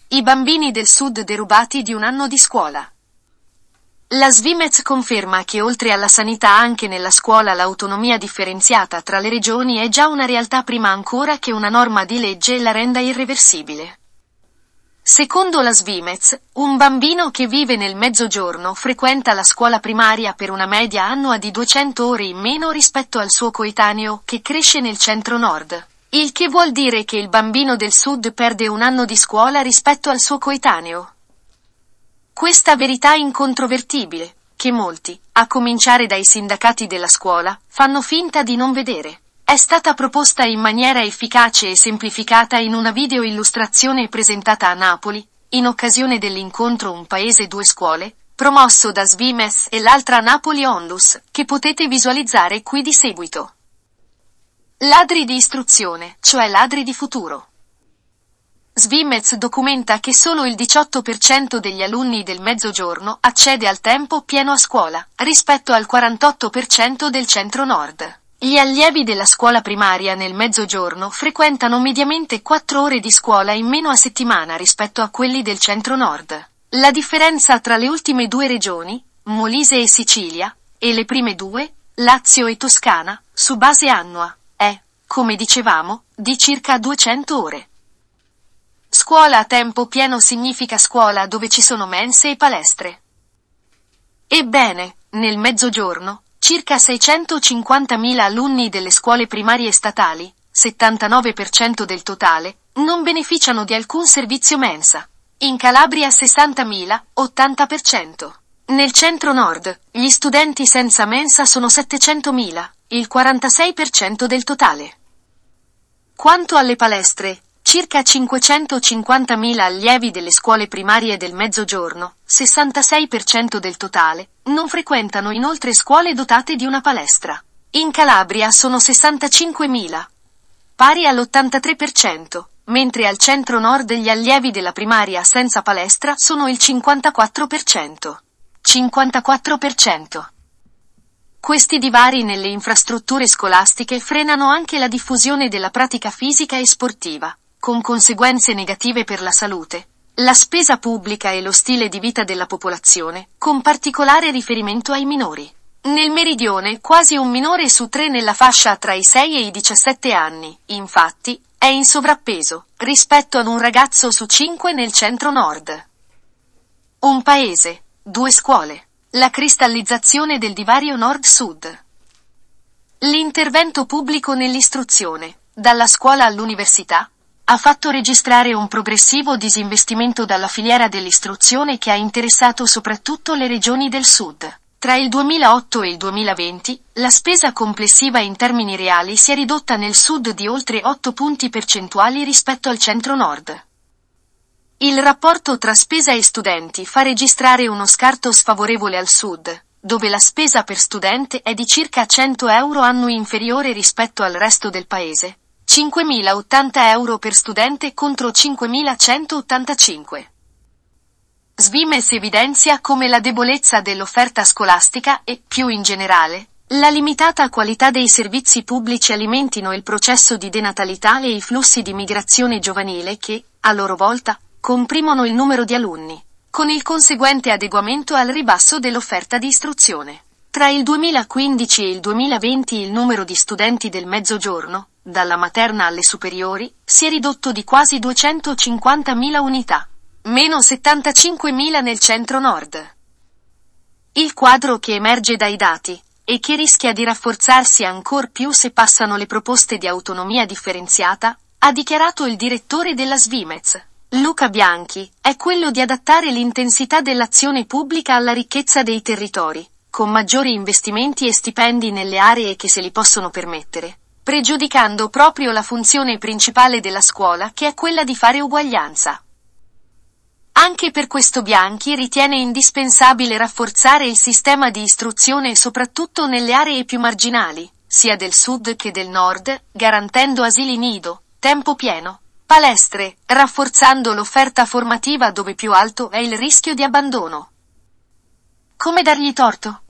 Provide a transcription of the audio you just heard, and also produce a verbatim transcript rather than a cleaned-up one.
I bambini del sud derubati di un anno di scuola. La Svimez conferma che oltre alla sanità anche nella scuola l'autonomia differenziata tra le regioni è già una realtà prima ancora che una norma di legge la renda irreversibile. Secondo la Svimez, un bambino che vive nel Mezzogiorno frequenta la scuola primaria per una media annua di duecento ore in meno rispetto al suo coetaneo che cresce nel centro-nord, il che vuol dire che il bambino del sud perde un anno di scuola rispetto al suo coetaneo. Questa verità incontrovertibile, che molti, a cominciare dai sindacati della scuola, fanno finta di non vedere, è stata proposta in maniera efficace e semplificata in una video illustrazione presentata a Napoli, in occasione dell'incontro Un Paese Due Scuole, promosso da Svimez e l'altra Napoli Onlus, che potete visualizzare qui di seguito. Ladri di istruzione, cioè ladri di futuro. Svimez documenta che solo il diciotto per cento degli alunni del Mezzogiorno accede al tempo pieno a scuola, rispetto al quarantotto per cento del centro-nord. Gli allievi della scuola primaria nel Mezzogiorno frequentano mediamente quattro ore di scuola in meno a settimana rispetto a quelli del centro-nord. La differenza tra le ultime due regioni, Molise e Sicilia, e le prime due, Lazio e Toscana, su base annua, è, come dicevamo, di circa duecento ore. Scuola a tempo pieno significa scuola dove ci sono mense e palestre. Ebbene, nel Mezzogiorno, circa seicentocinquantamila alunni delle scuole primarie statali, settantanove per cento del totale, non beneficiano di alcun servizio mensa. In Calabria sessantamila, ottanta per cento. Nel centro-nord, gli studenti senza mensa sono settecentomila, il quarantasei per cento del totale. Quanto alle palestre, circa cinquecentocinquantamila allievi delle scuole primarie del Mezzogiorno, sessantasei per cento del totale, non frequentano inoltre scuole dotate di una palestra. In Calabria sono sessantacinquemila, pari all'ottantatré per cento, mentre al centro-nord gli allievi della primaria senza palestra sono il cinquantaquattro per cento. cinquantaquattro per cento. Questi divari nelle infrastrutture scolastiche frenano anche la diffusione della pratica fisica e sportiva, con conseguenze negative per la salute, la spesa pubblica e lo stile di vita della popolazione, con particolare riferimento ai minori. Nel meridione, quasi un minore su tre nella fascia tra i sei e i diciassette anni, infatti, è in sovrappeso, rispetto ad un ragazzo su cinque nel centro-nord. Un paese, due scuole. La cristallizzazione del divario nord-sud. L'intervento pubblico nell'istruzione, dalla scuola all'università, ha fatto registrare un progressivo disinvestimento dalla filiera dell'istruzione che ha interessato soprattutto le regioni del sud. Tra il duemilaotto e il duemilaventi, la spesa complessiva in termini reali si è ridotta nel sud di oltre otto punti percentuali rispetto al centro-nord. Il rapporto tra spesa e studenti fa registrare uno scarto sfavorevole al sud, dove la spesa per studente è di circa cento euro annui inferiore rispetto al resto del paese, cinquemilaottanta euro per studente contro cinquemilacentottantacinque. Svimez evidenzia come la debolezza dell'offerta scolastica e, più in generale, la limitata qualità dei servizi pubblici alimentino il processo di denatalità e i flussi di migrazione giovanile che, a loro volta, comprimono il numero di alunni, con il conseguente adeguamento al ribasso dell'offerta di istruzione. Tra il duemilaquindici e il duemilaventi il numero di studenti del Mezzogiorno, dalla materna alle superiori, si è ridotto di quasi duecentocinquantamila unità, meno settantacinquemila nel centro-nord. Il quadro che emerge dai dati, e che rischia di rafforzarsi ancor più se passano le proposte di autonomia differenziata, ha dichiarato il direttore della Svimez, Luca Bianchi, è quello di adattare l'intensità dell'azione pubblica alla ricchezza dei territori, con maggiori investimenti e stipendi nelle aree che se li possono permettere, pregiudicando proprio la funzione principale della scuola che è quella di fare uguaglianza. Anche per questo Bianchi ritiene indispensabile rafforzare il sistema di istruzione soprattutto nelle aree più marginali, sia del sud che del nord, garantendo asili nido, tempo pieno, palestre, rafforzando l'offerta formativa dove più alto è il rischio di abbandono. Come dargli torto?